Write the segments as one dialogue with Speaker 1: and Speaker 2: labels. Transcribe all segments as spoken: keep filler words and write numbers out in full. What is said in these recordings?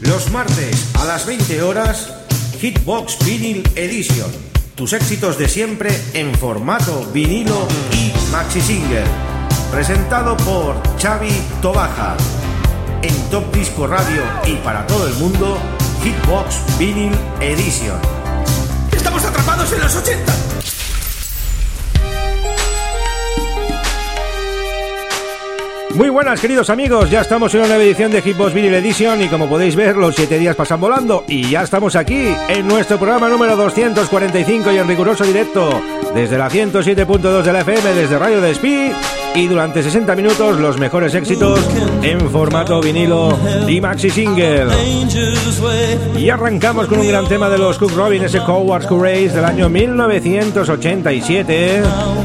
Speaker 1: Los martes a las veinte horas, Hitbox Vinyl Edition. Tus éxitos de siempre en formato vinilo y maxi single. Presentado por Xavi Tobaja. En Top Disco Radio y para todo el mundo, Hitbox Vinyl Edition. ¡Estamos atrapados en los ochenta! Muy buenas, queridos amigos, ya estamos en una nueva edición de Hitbox Vinyl Edition y como podéis ver, los siete días pasan volando y ya estamos aquí en nuestro programa número doscientos cuarenta y cinco y en riguroso directo desde la ciento siete punto dos de la F M, desde Radio Despí, y durante sesenta minutos los mejores éxitos en formato vinilo y maxi single. Y arrancamos con un gran tema de los Cook Robin, ese Coward's Courage del año mil novecientos ochenta y siete.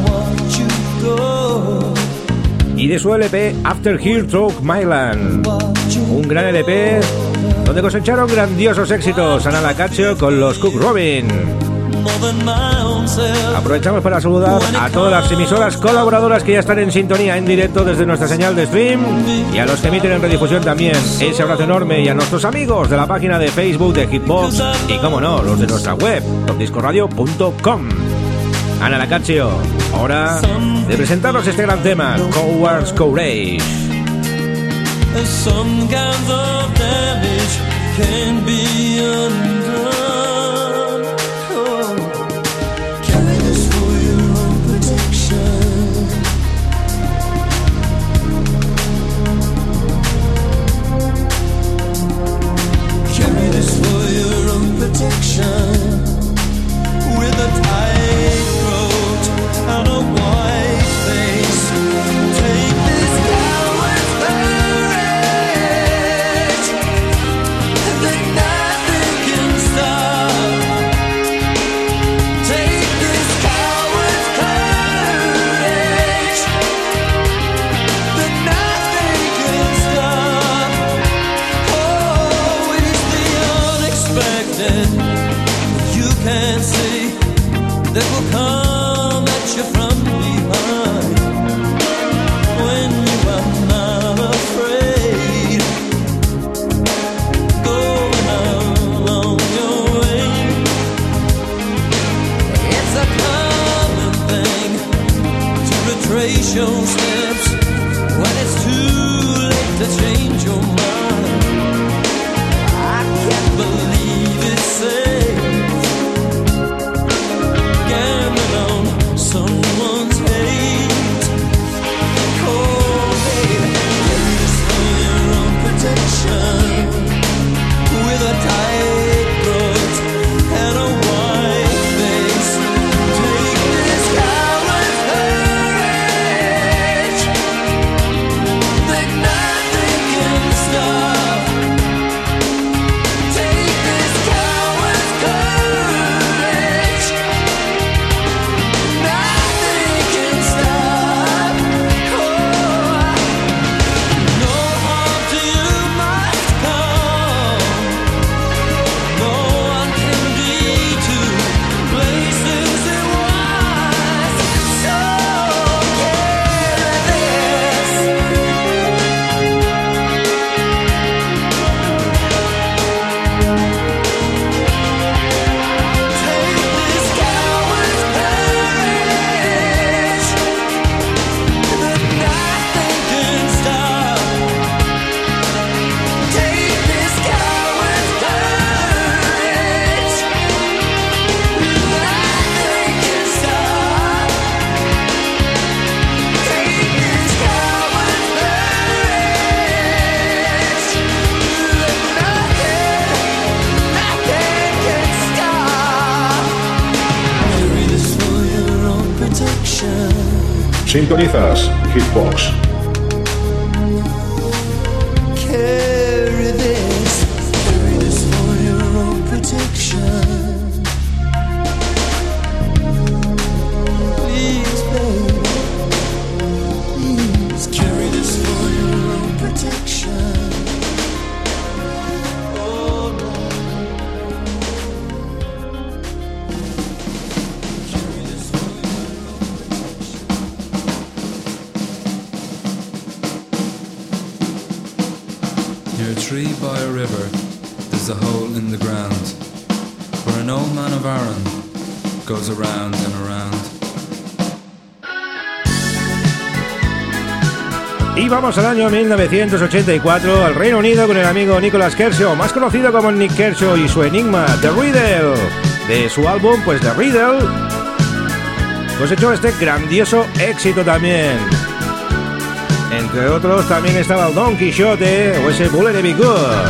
Speaker 1: Y de su L P After Hill Through Myland, un gran L P donde cosecharon grandiosos éxitos Ana Lacaccio con los Cook Robin. Aprovechamos para saludar a todas las emisoras colaboradoras que ya están en sintonía en directo desde nuestra señal de stream y a los que emiten en redifusión también. Ese abrazo enorme, y a nuestros amigos de la página de Facebook de Hitbox y, como no, los de nuestra web top disco radio punto com. Ana Lacaccio, hora de presentarnos este gran tema, Coward's Courage. Some kinds of damage can be undone. Oh. Carry this for your own protection. Carry this for your own protection. With a tight throat and a white face, take this coward's courage that nothing can stop. Take this coward's courage that nothing can stop. Oh, it's the unexpected you can't see that will come at you from behind when you are not afraid. Going along your way, it's a common thing to retrace your steps when it's too late to change your mind. I can't believe it's safe. Someone's hate. Oh, baby, carry this for your own protection. With a tight throat and a white face, take this coward's courage that nothing can stop. Take this coward's courage.
Speaker 2: Sintonizas Hitbox.
Speaker 3: Carry this, carry this for your own protection. Please, baby, please carry this for your own protection. Oh, no. Carry this for your own protection. Near a tree by a river,
Speaker 2: There's a hole in the ground where an old man of Aaron goes around and around.
Speaker 1: Y vamos al año mil novecientos ochenta y cuatro, al Reino Unido, con el amigo Nicholas Kershaw, más conocido como Nick Kershaw, y su enigma, The Riddle. De su álbum, pues The Riddle, cosechó este grandioso éxito también. Entre otros, también estaba el Don Quixote o ese Bullet Be Good.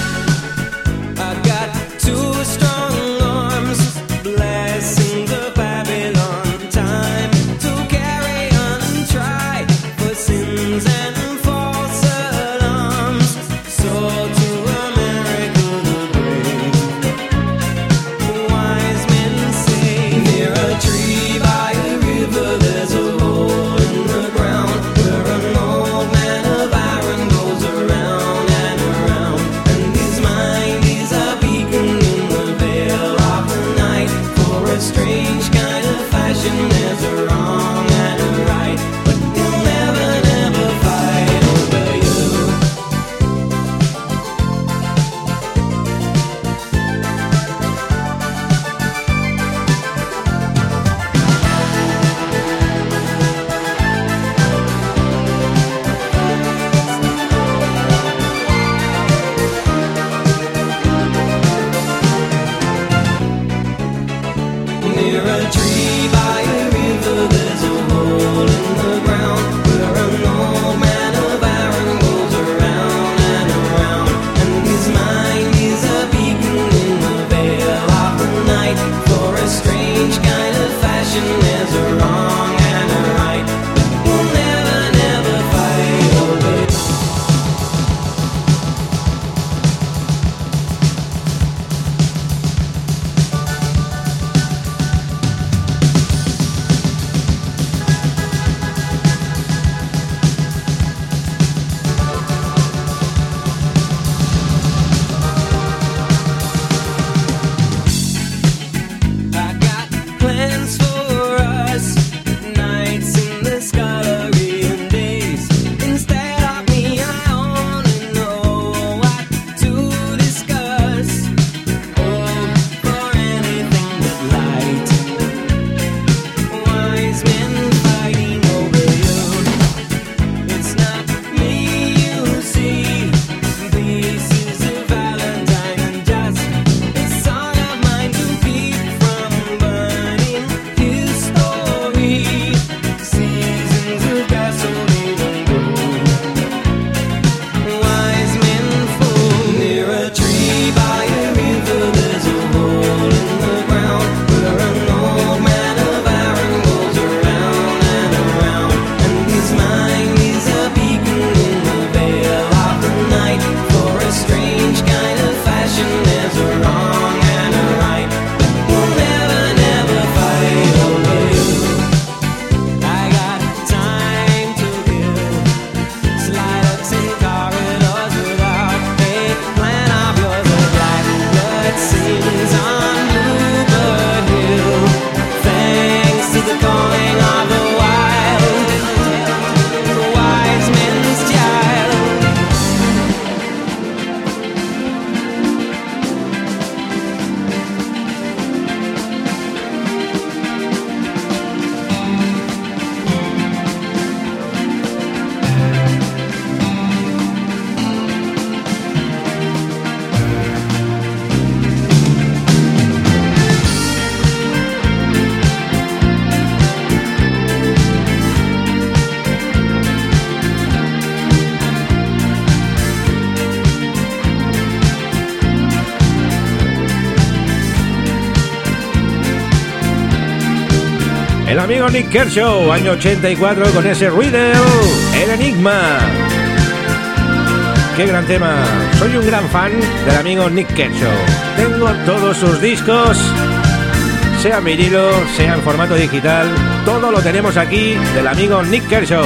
Speaker 1: El amigo Nick Kershaw, año ochenta y cuatro, con ese Riddle, el enigma. Qué gran tema. Soy un gran fan del amigo Nick Kershaw. Tengo todos sus discos, sea en vinilo, sea en formato digital. Todo lo tenemos aquí del amigo Nick Kershaw.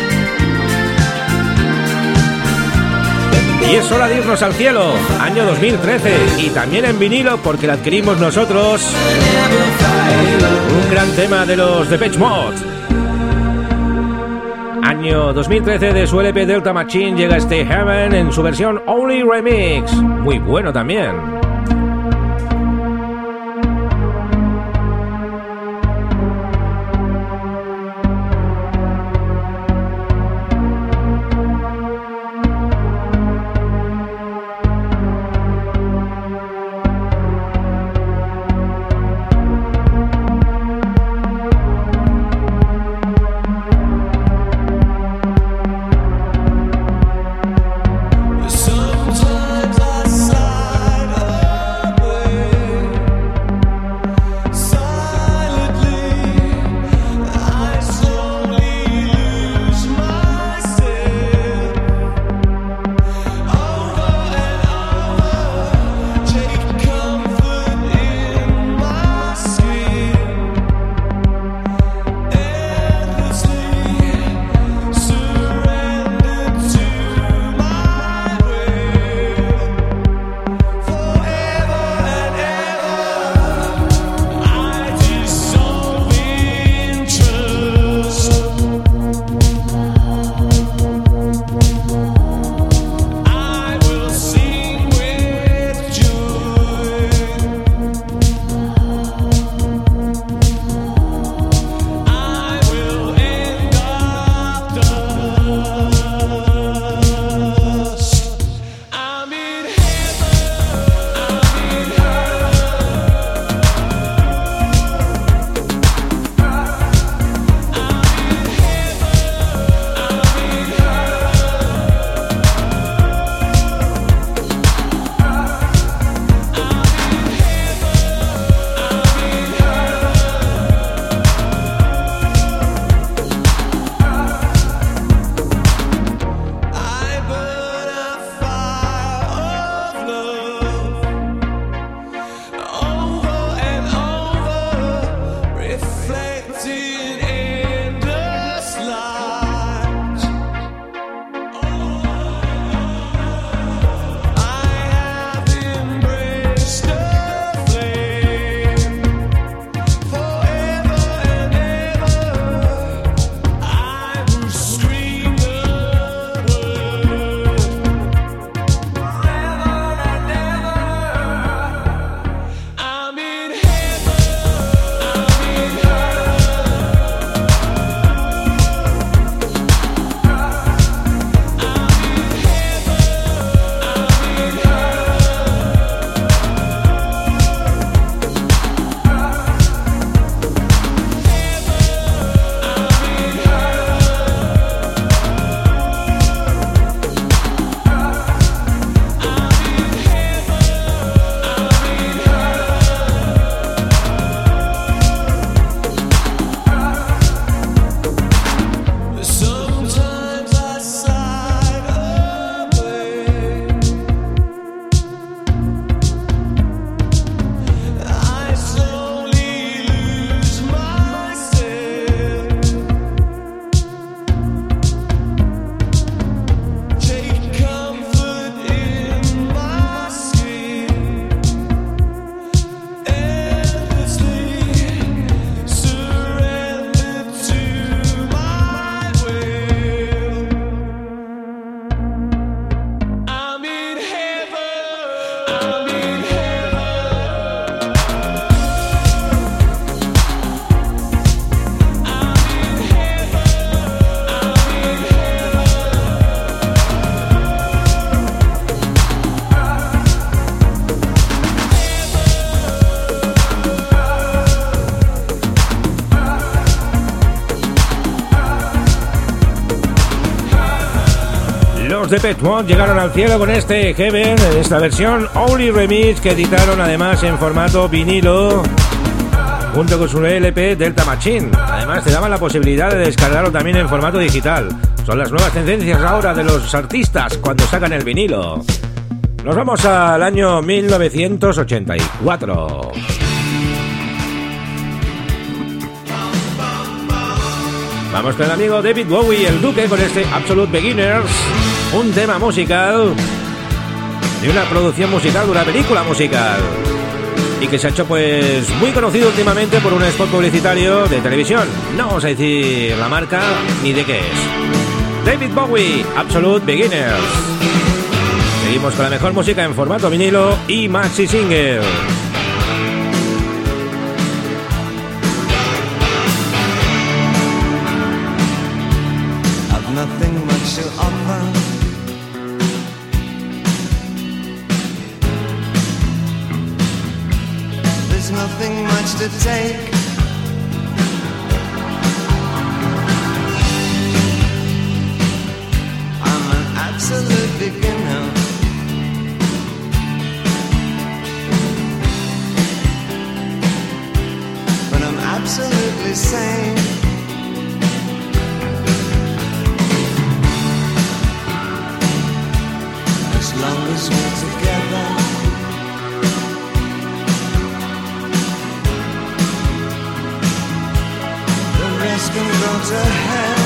Speaker 1: Y es hora de irnos al cielo, año dos mil trece, y también en vinilo porque lo adquirimos nosotros. Un gran tema de los Depeche Mode. Año año dos mil trece, de su L P Delta Machine, llega este Heaven en su versión Only Remix. Muy bueno también.
Speaker 3: Sometimes I sigh
Speaker 1: Los Depeche Mode llegaron al cielo con este Heaven, en esta versión Only Remix, que editaron además en formato vinilo junto con su L P Delta Machine. Además te daban la posibilidad de descargarlo también en formato digital. Son las nuevas tendencias ahora de los artistas cuando sacan el vinilo. Nos vamos al año mil novecientos ochenta y cuatro. Vamos con el amigo David Bowie, el Duque, con este Absolute Beginners, un tema musical de una producción musical, de una película musical, y que se ha hecho pues muy conocido últimamente por un spot publicitario de televisión. No vamos a decir la marca ni de qué es. David Bowie, Absolute Beginners. Seguimos con la mejor música en formato vinilo y maxi single.
Speaker 3: I've nothing much to offer. There's nothing much to take. I'm an absolute beginner. But I'm absolutely sane. As long as we're together, the rest can go to hell.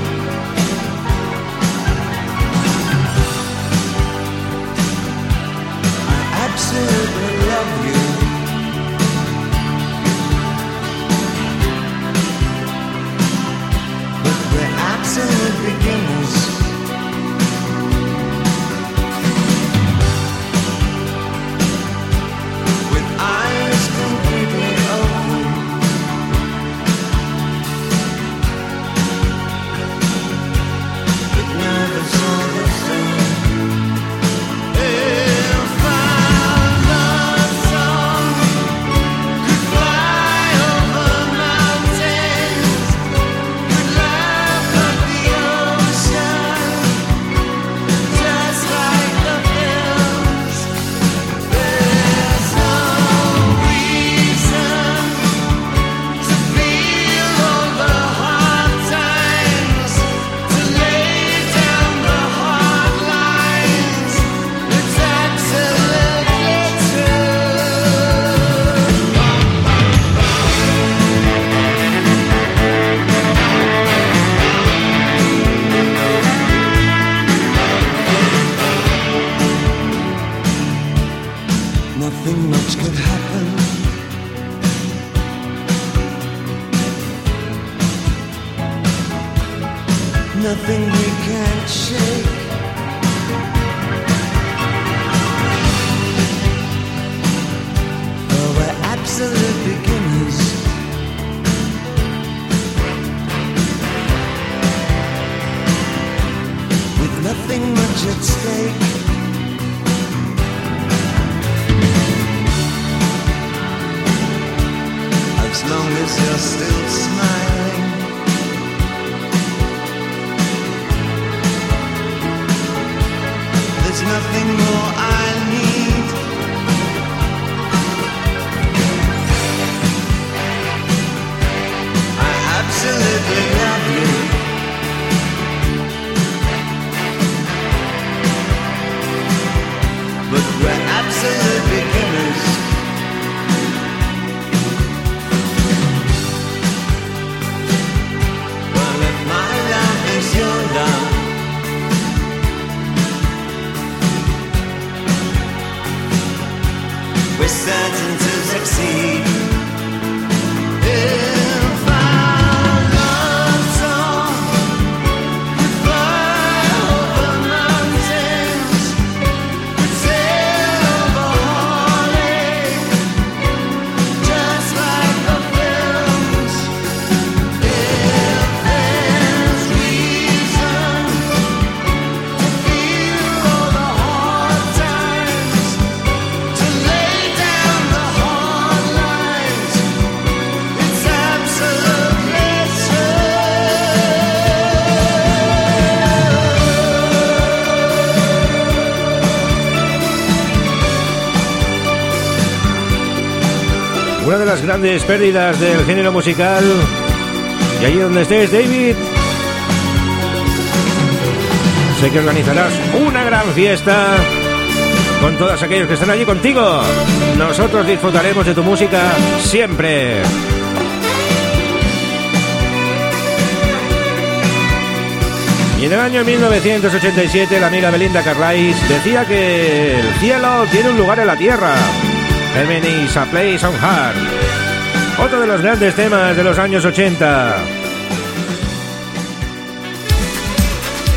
Speaker 3: I absolutely love you. But we're absolute beginners. Nothing much could happen. Nothing we can't shake. Though we're absolute beginners. With nothing much at stake. As long as you're still smiling, there's nothing more I need. I absolutely love you. But we're absolute beginners. We're certain to succeed. If our love song could fly over mountains, could sail over heartache, just like the films. If there's reason to feel all the hard times, to lay down the hard lines, it's absolutely true.
Speaker 1: Una de las grandes pérdidas del género musical. Y allí donde estés, David, sé que organizarás una gran fiesta con todos aquellos que están allí contigo. Nosotros disfrutaremos de tu música siempre. Y en el año mil novecientos ochenta y siete la amiga Belinda Carlisle decía que el cielo tiene un lugar en la tierra. Heaven is a place on earth. Otro de los grandes temas de los años ochenta.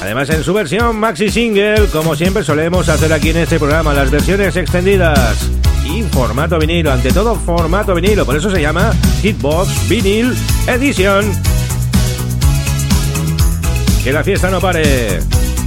Speaker 1: Además en su versión maxi single, como siempre solemos hacer aquí en este programa, las versiones extendidas y formato vinilo, ante todo formato vinilo, por eso se llama Hitbox Vinyl Edition. Que la fiesta no pare.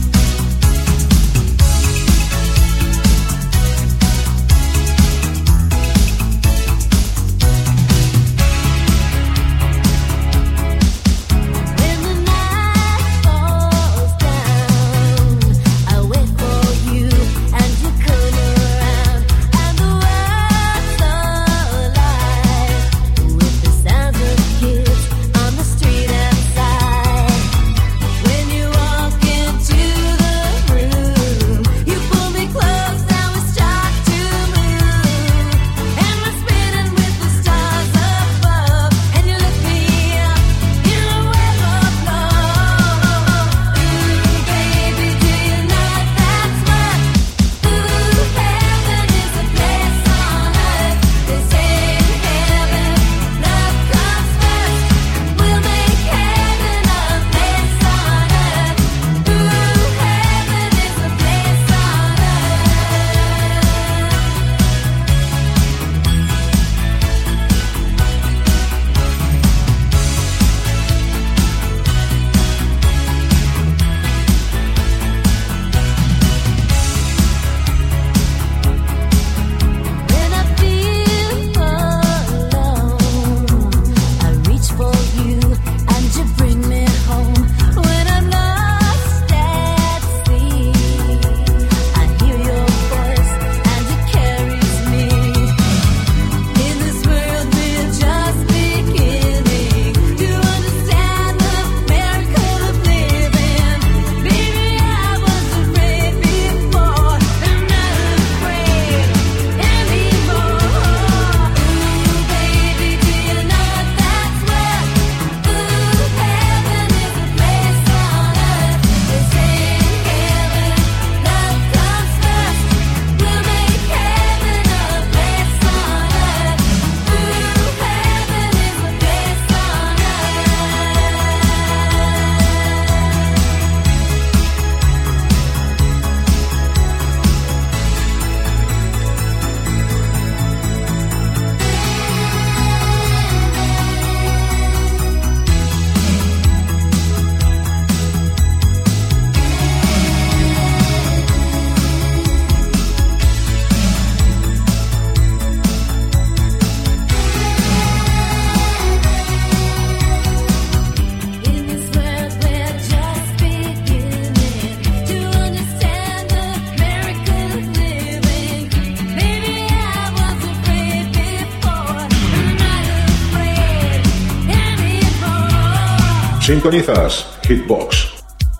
Speaker 4: Sintonizas Hitbox.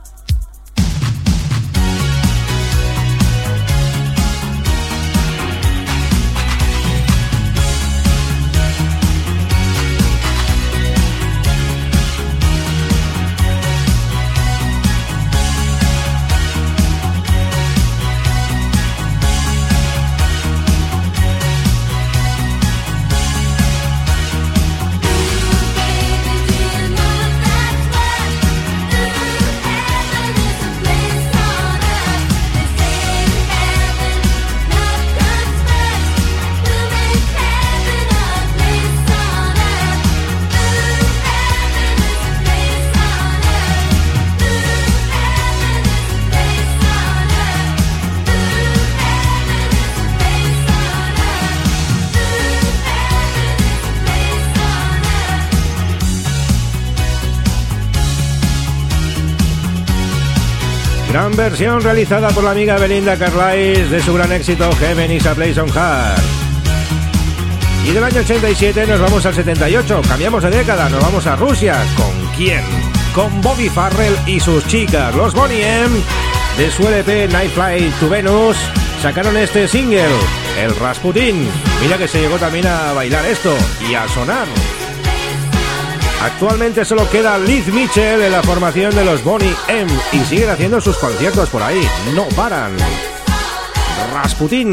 Speaker 1: Gran versión realizada por la amiga Belinda Carlisle de su gran éxito Heaven is a Place on Earth. Y del año ochenta y siete nos vamos al setenta y ocho, cambiamos de década, nos vamos a Rusia. ¿Con quién? Con Bobby Farrell y sus chicas, los Boney M, de su L P Night Flight to Venus, sacaron este single, el Rasputin. Mira que se llegó también a bailar esto y a sonar. Actualmente solo queda Liz Mitchell en la formación de los Boney M y siguen haciendo sus conciertos por ahí, no paran. Rasputin.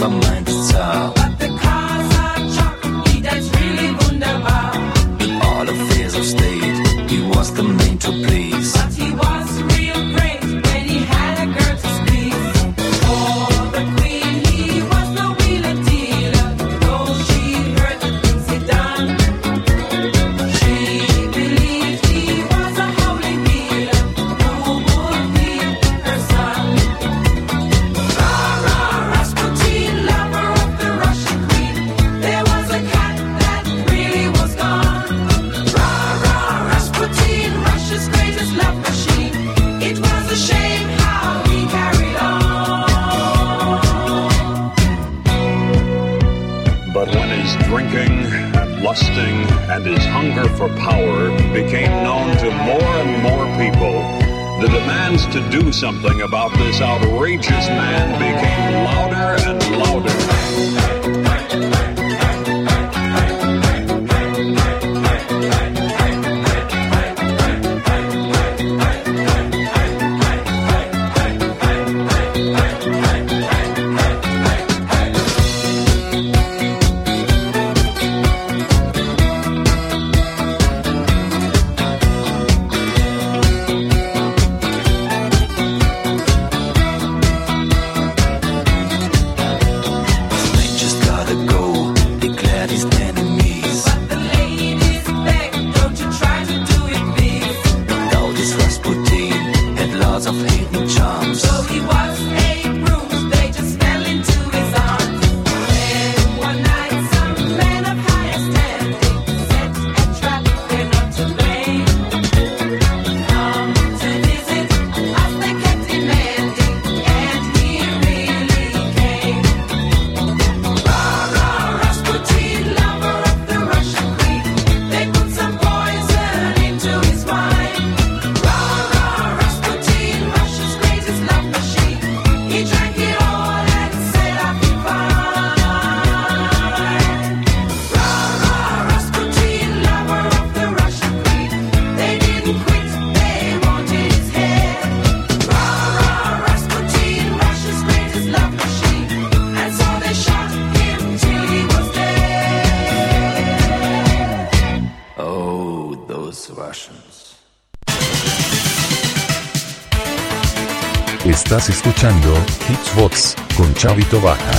Speaker 5: selber meint es zart.
Speaker 6: But the cars are choppy, that's really wunderbar.
Speaker 5: In all affairs of state, he was the man to please.
Speaker 6: But he was real great when he had a girl to squeeze. For the queen, he was no wheeler dealer, though she heard the things he done. She believed he was a holy healer who would heal her son. Rah, rah, Rasputin, lover of the Russian queen. There was a cat that really was gone. Rah, rah, Rasputin, Russia's greatest love machine. It was a shame how he carried on.
Speaker 7: But when his drinking and lusting and his hunger for power became known to more and more people, the demands to do something about this outrageous man became louder and louder.
Speaker 5: They just gotta go, declared his enemies.
Speaker 6: But the ladies begged, don't you try to do it, please.
Speaker 5: Now this Rasputin had lots of hidden charms.
Speaker 6: So he was a bruise, they just fell into his arms. Then one night some men of higher standing set a trap, they're not to blame. Come to visit us, they kept demanding, and he really came. Rah, rah, Rasputin, lover of the Russian queen. They put some poison into his wine. Rah, rah, Rasputin, Russia's greatest love machine. He drank it all and set up in fine. Rah, rah, Rasputin, lover of the Russian queen. They didn't quit, they wanted his head. Rah, rah, Rasputin, Russia's greatest love machine. And so they shot him till he was dead.
Speaker 5: Oh, those Russians.
Speaker 8: Estás escuchando Hitsbox con Chavito Baja.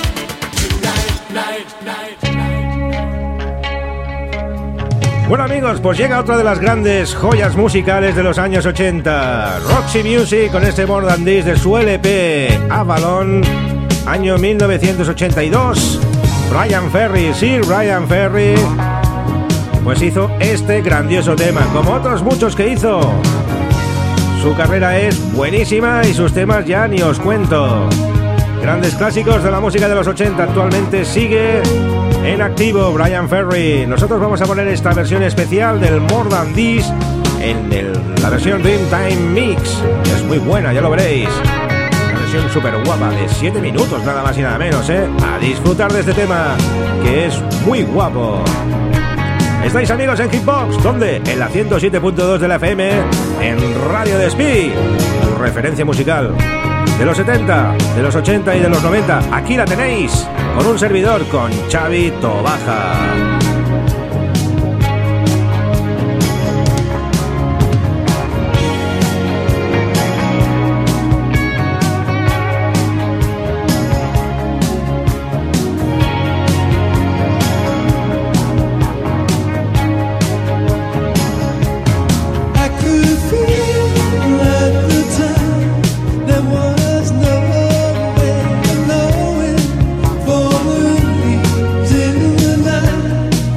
Speaker 1: Bueno amigos, pues llega otra de las grandes joyas musicales de los años ochenta. Roxy Music con este More Than This de su L P Avalon, año mil novecientos ochenta y dos. Bryan Ferry, Sir Bryan Ferry, pues hizo este grandioso tema, como otros muchos que hizo. Su carrera es buenísima y sus temas ya ni os cuento. Grandes clásicos de la música de los ochenta, actualmente sigue en activo Bryan Ferry. Nosotros vamos a poner esta versión especial del More Than This en el, la versión Dreamtime Mix. Es muy buena, ya lo veréis. Una versión súper guapa de siete minutos, nada más y nada menos, ¿eh? A disfrutar de este tema, que es muy guapo. Estáis amigos en Hitbox, ¿dónde? En la ciento siete punto dos de la F M, en Radio Despí, tu referencia musical de los setenta, de los ochenta y de los noventa. Aquí la tenéis, con un servidor, con Chavito Baja.
Speaker 3: I could feel at the time there was no way of knowing, for the leaves in the night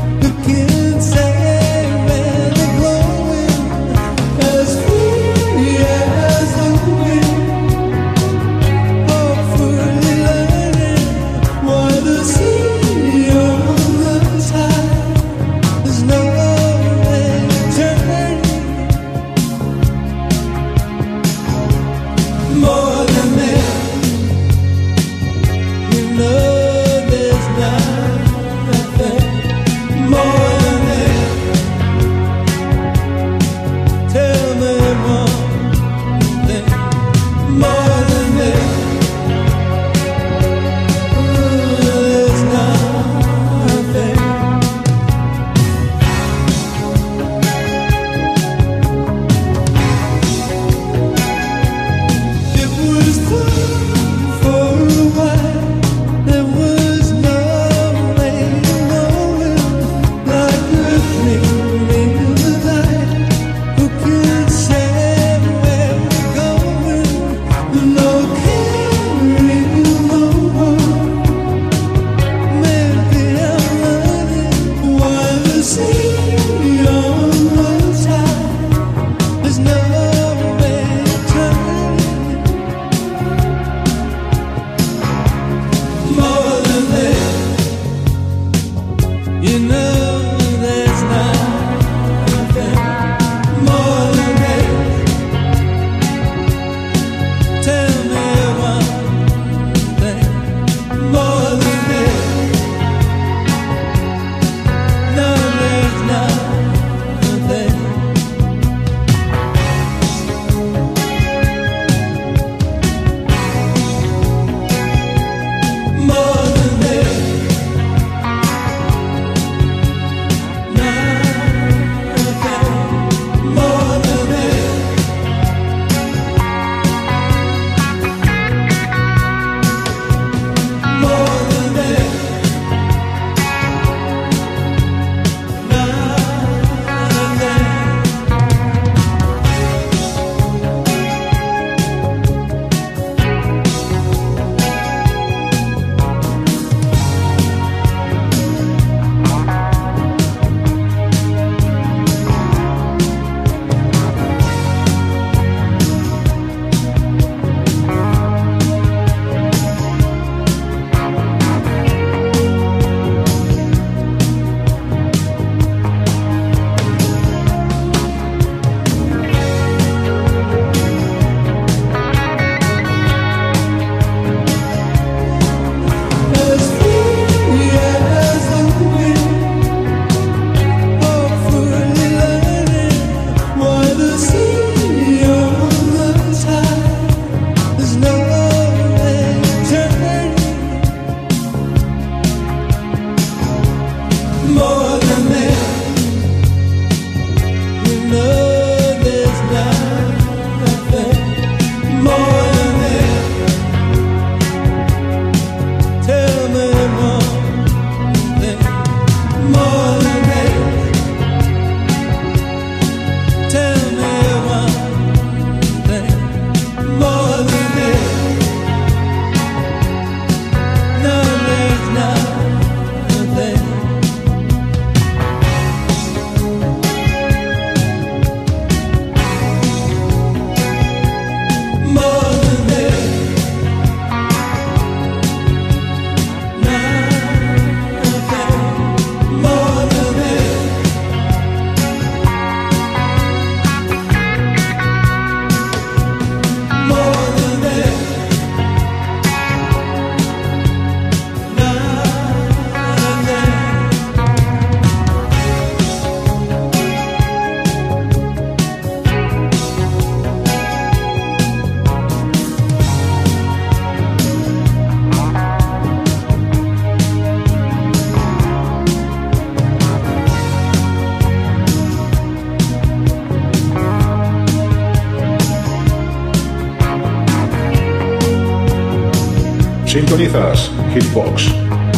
Speaker 4: Sintonizas Hitbox.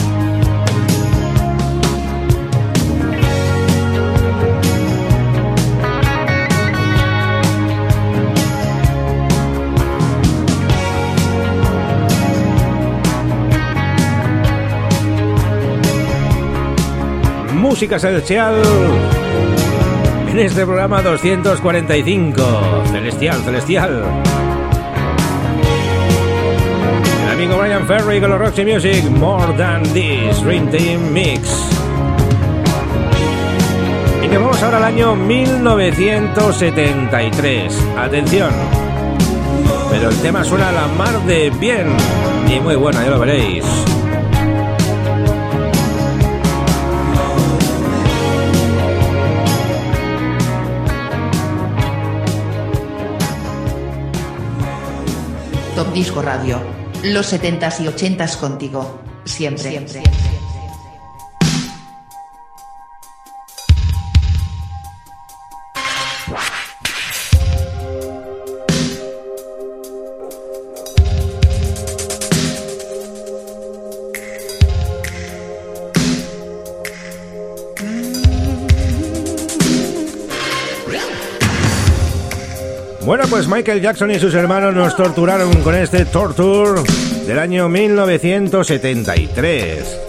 Speaker 1: Música celestial en este programa doscientos cuarenta y cinco. Celestial, celestial. El amigo Brian Ferry con los Roxy Music, More Than This, Dream Team Mix. Y nos vamos ahora al año mil novecientos setenta y tres. Atención, pero el tema suena a la mar de bien y muy bueno, ya lo veréis.
Speaker 9: Top Disco Radio. Los setentas y ochentas contigo. Siempre. Siempre.
Speaker 1: Bueno, pues Michael Jackson y sus hermanos nos torturaron con este Torture del año mil novecientos setenta y tres.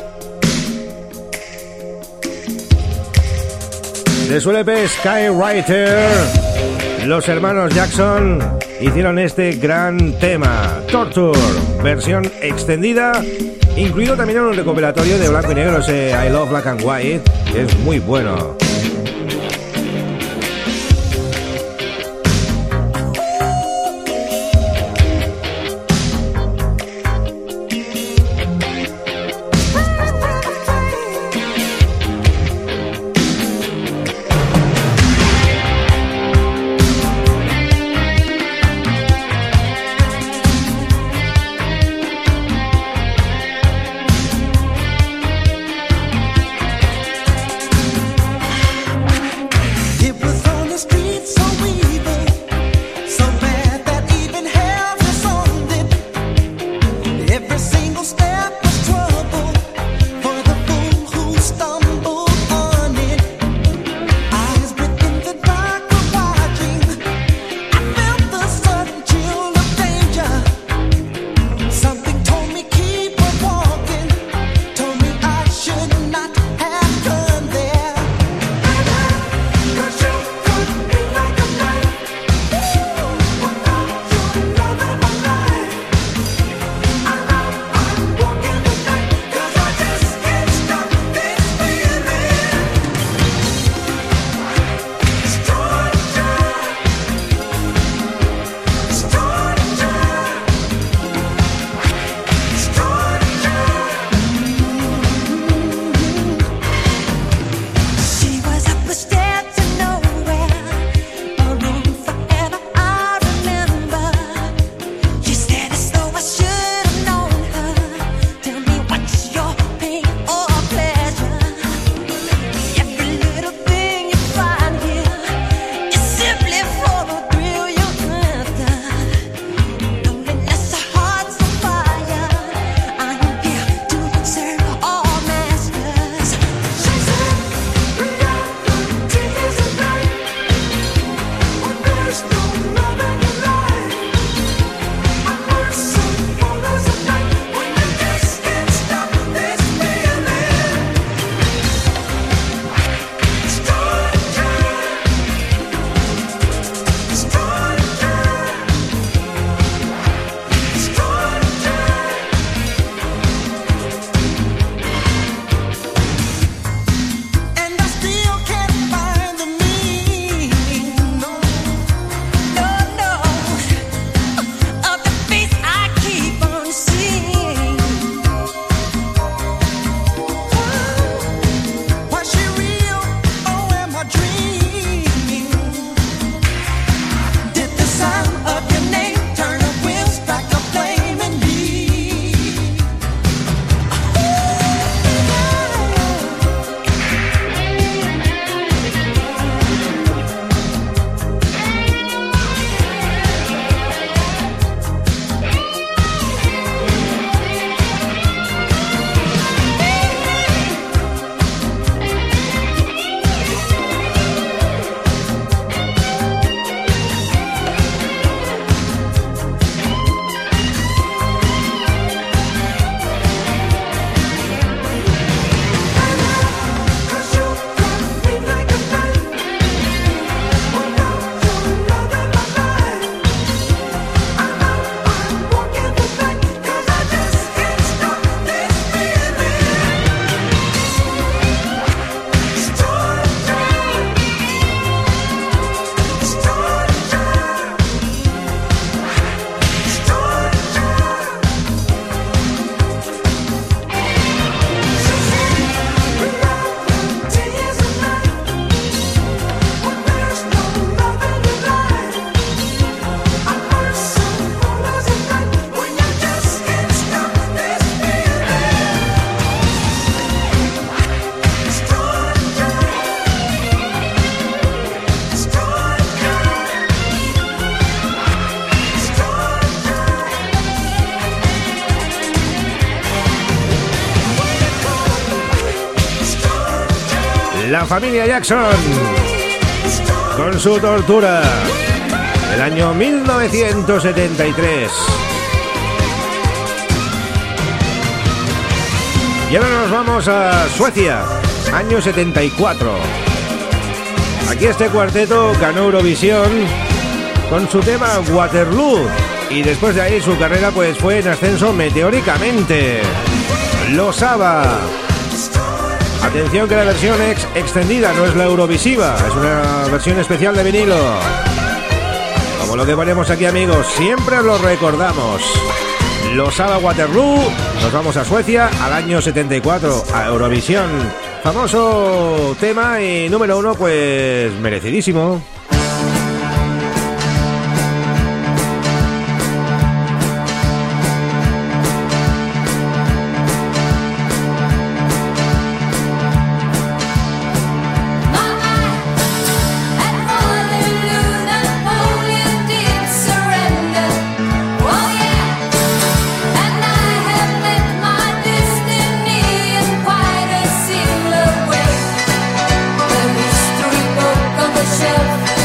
Speaker 1: De su L P Skywriter, los hermanos Jackson hicieron este gran tema, Torture, versión extendida, incluido también en un recopilatorio de blanco y negro, ese I Love Black and White, que es muy bueno. la familia Jackson, con su Tortura, del año mil novecientos setenta y tres. Y ahora nos vamos a Suecia, año setenta y cuatro. Aquí este cuarteto ganó Eurovisión con su tema Waterloo, y después de ahí su carrera pues fue en ascenso meteóricamente. Los ABBA. Atención que la versión ex extendida no es la Eurovisiva, es una versión especial de vinilo. Como lo que ponemos aquí, amigos, siempre lo recordamos. Los ABBA, Waterloo. Nos vamos a Suecia al año setenta y cuatro, a Eurovisión. Famoso tema y número uno, pues merecidísimo.
Speaker 10: Shelf.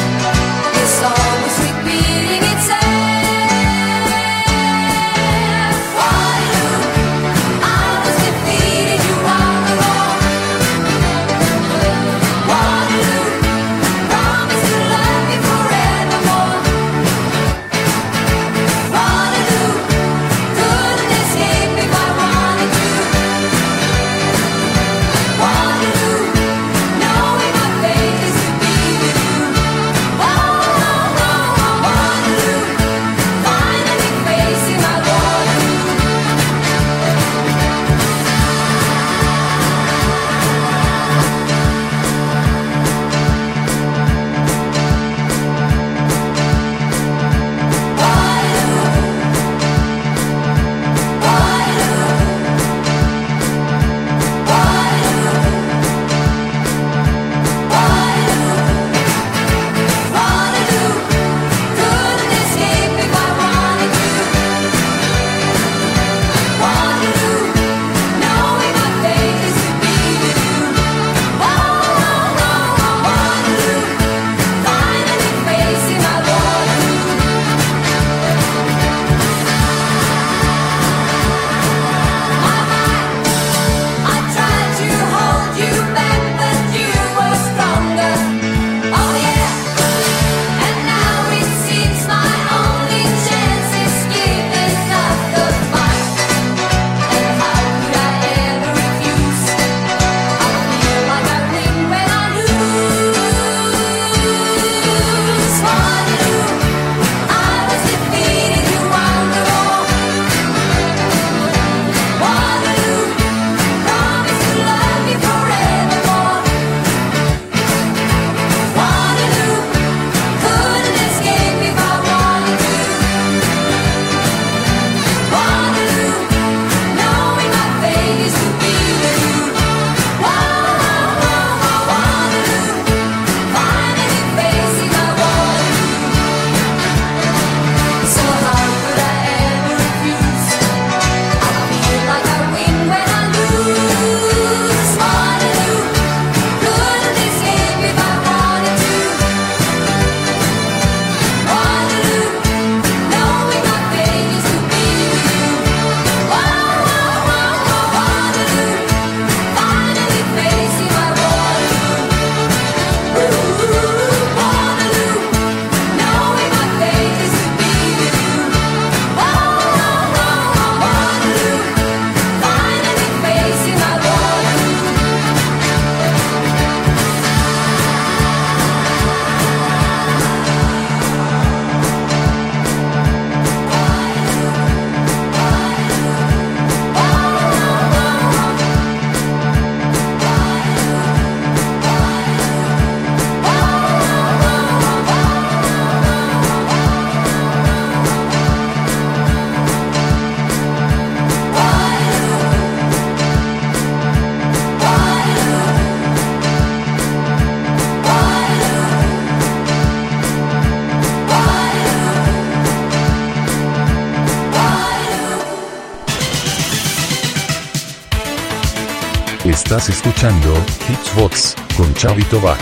Speaker 8: Estás escuchando Hitsbox con Chavito Baja.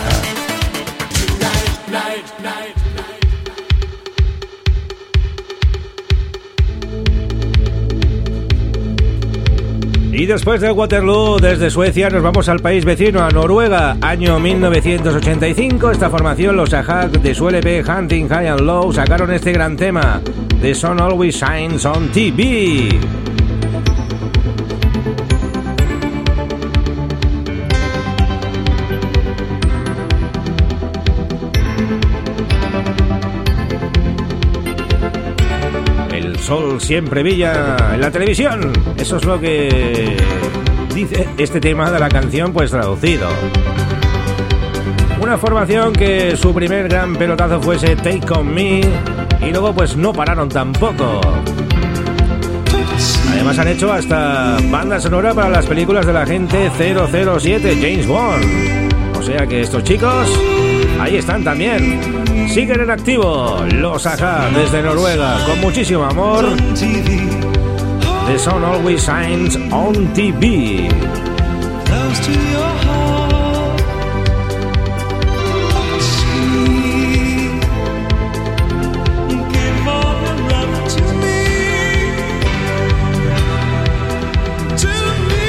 Speaker 1: Y después de Waterloo, desde Suecia nos vamos al país vecino, a Noruega, año mil novecientos ochenta y cinco. Esta formación, los Ahag, de su L P Hunting High and Low, sacaron este gran tema, The Sun Always Shines on T V. El sol siempre brilla en la televisión. Eso es lo que dice este tema de la canción, pues traducido. Una formación que su primer gran pelotazo fuese Take On Me, y luego pues no pararon tampoco. Además han hecho hasta banda sonora para las películas del agente cero cero siete, James Bond. O sea que estos chicos ahí están también. Siguen en activo los Ahag desde Noruega con muchísimo amor. The Sun Always Shines on T V.
Speaker 3: Close to your heart, sweet. Give all your love to me, to me.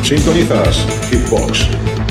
Speaker 4: Sintonizas Hitbox.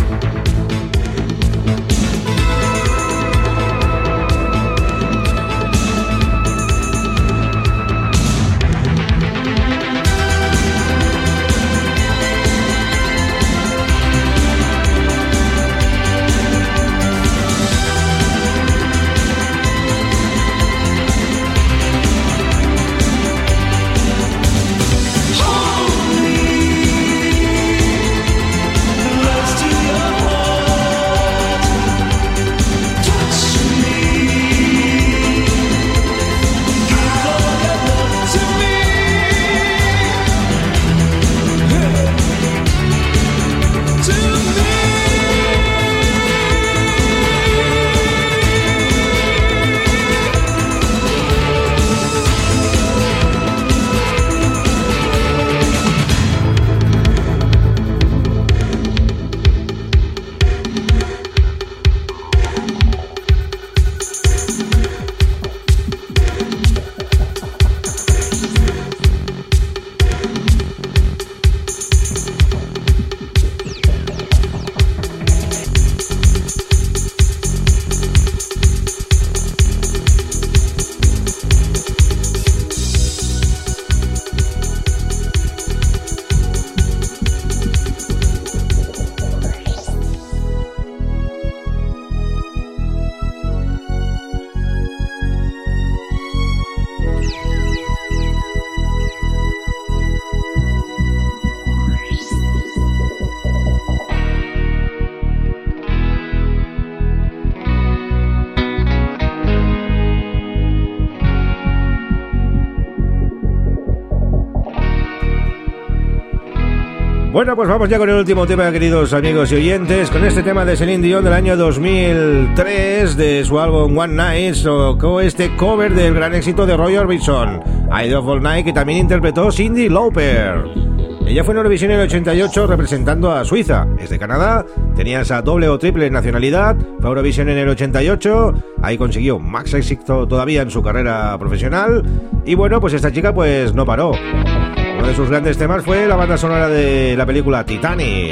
Speaker 1: Bueno, pues vamos ya con el último tema, queridos amigos y oyentes, con este tema de Celine Dion del año dos mil tres, de su álbum One Night. Tocó este cover del gran éxito de Roy Orbison, I Love All Night, que también interpretó Cyndi Lauper. Ella fue en Eurovisión en el ochenta y ocho representando a Suiza. Es de Canadá, tenía esa doble o triple nacionalidad. Fue a Eurovisión en el ochenta y ocho, ahí consiguió más éxito todavía en su carrera profesional. Y bueno, pues esta chica pues no paró. Uno de sus grandes temas fue la banda sonora de la película Titanic.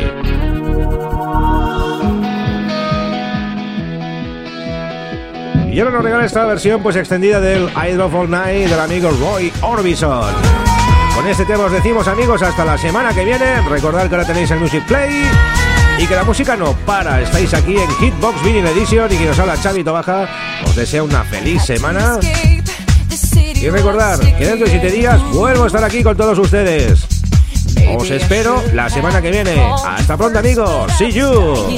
Speaker 1: Y ahora nos regala esta versión pues extendida del I Love All Night del amigo Roy Orbison. Con este tema os decimos, amigos, hasta la semana que viene. Recordad que ahora tenéis el Music Play y que la música no para. Estáis aquí en Hitbox Vinyl Edition y quien os habla, Xavi Tobaja, os desea una feliz semana. Y recordad que dentro de siete días vuelvo a estar aquí con todos ustedes. Os espero la semana que viene. Hasta pronto, amigos. See you.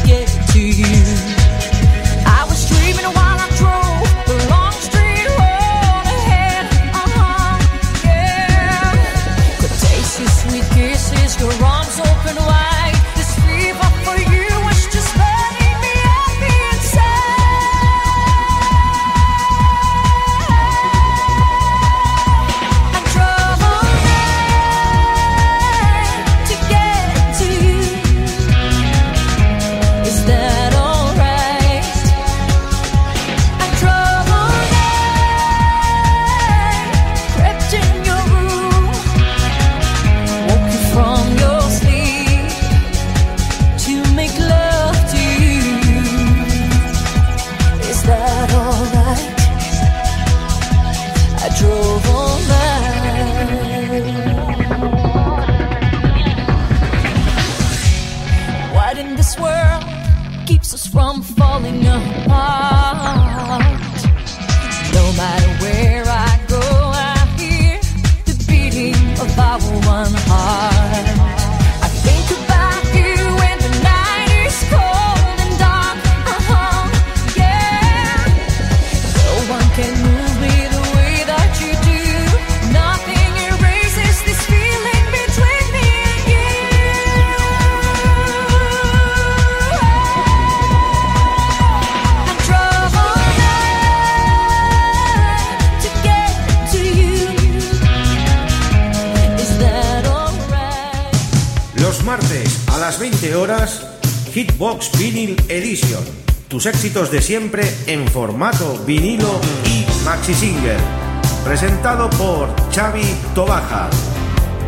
Speaker 1: Hitbox Vinyl Edition. Tus éxitos de siempre en formato vinilo y maxi single. Presentado por Xavi Tobaja.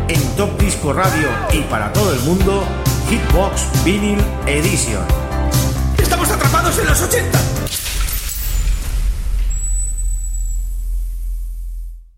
Speaker 1: en Top Disco Radio y para todo el mundo, Hitbox Vinyl Edition.
Speaker 10: ¡Estamos atrapados en los ochenta!